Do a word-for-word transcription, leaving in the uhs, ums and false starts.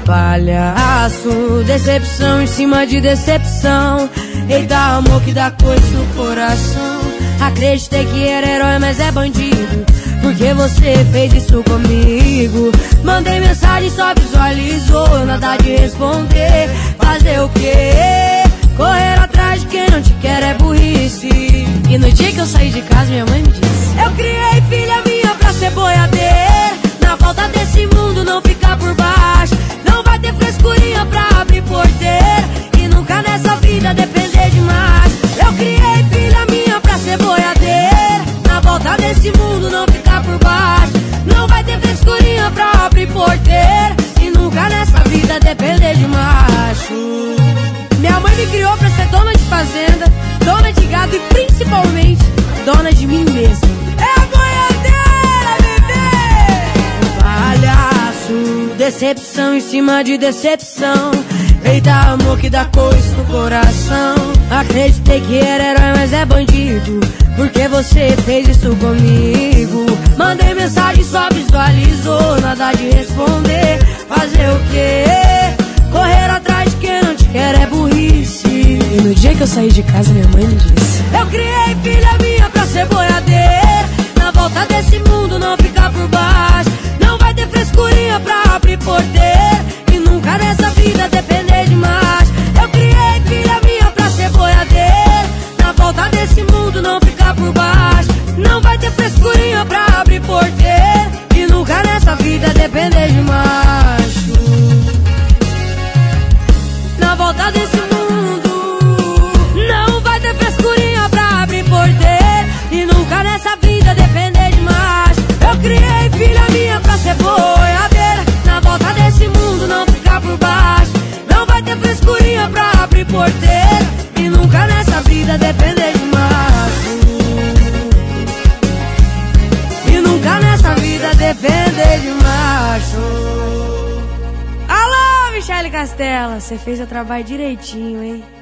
palhaço, decepção em cima de decepção. Eita, amor que dá coisa no coração. Acreditei que era herói, mas é bandido, porque você fez isso comigo. Mandei mensagem, só visualizou, nada de responder. Fazer o quê? Correr atrás de quem não te quer é burrice. E no dia que eu saí de casa, minha mãe me disse: eu criei filha minha pra ser boiadeira. Na volta desse mundo não ficar por baixo. Não vai ter frescurinha pra abrir porteira. E nunca nessa vida depender demais. Eu criei filha minha pra ser boiadeira. Na volta desse mundo não ficar por baixo. Não vai ter frescurinha pra abrir porteira. E nunca nessa vida depender de macho. Minha mãe me criou pra ser dona de fazenda, dona de gado e principalmente dona de mim mesma. É a boiadeira, bebê! Palhaço, decepção em cima de decepção. Eita, amor que dá coisa no coração. Acreditei que era herói, mas é bandido, porque você fez isso comigo. Mandei mensagem, só visualizou, nada de responder. Fazer o quê? Correr atrás de quem não te quer é burrice. E no dia que eu saí de casa, minha mãe me disse: eu criei filha minha pra ser boiadeira. Na volta desse mundo não ficar por baixo. Não vai ter frescurinha pra abrir porteira. E nunca nessa vida depender de mais. Eu criei filha minha pra ser boiadeira. Na volta desse mundo não ficar por baixo. Não vai ter frescurinha pra abrir porteira. E nunca nessa vida depender de macho. Na volta desse mundo não vai ter frescurinha pra abrir porteira. E nunca nessa vida depender de macho. Eu criei filha minha pra ser boiadeira. Na volta desse mundo não ficar por baixo. Não vai ter frescurinha pra abrir porteira. E nunca nessa vida depender de macho. E nunca nessa vida depender de macho. Alô, Michele Castela, você fez o trabalho direitinho, hein?